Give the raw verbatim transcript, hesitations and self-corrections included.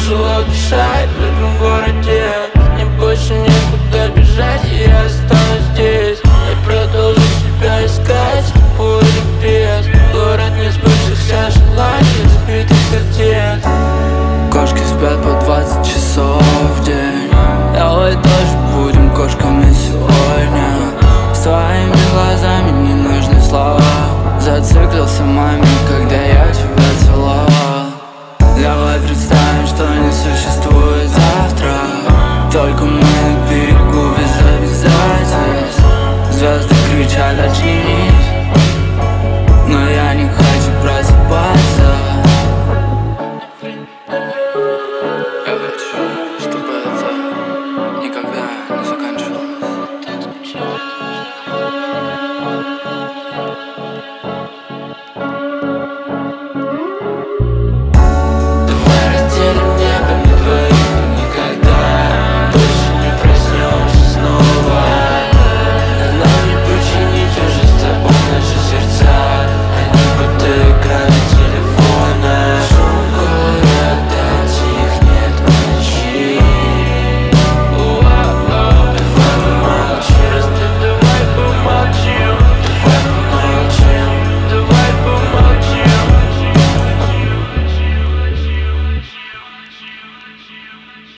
тяжело дышать в этом городе. Мне больше некуда бежать, и я останусь здесь. Я продолжу себя искать, с тобой или без. Город несбывшихся желаний, разбитых сердец. Кошки спят по двадцать часов в день. Давай тоже будем кошками сегодня. С твоими глазами не нужны слова. Зациклился момент, когда я тебя целовал. Давай представим, что не существует.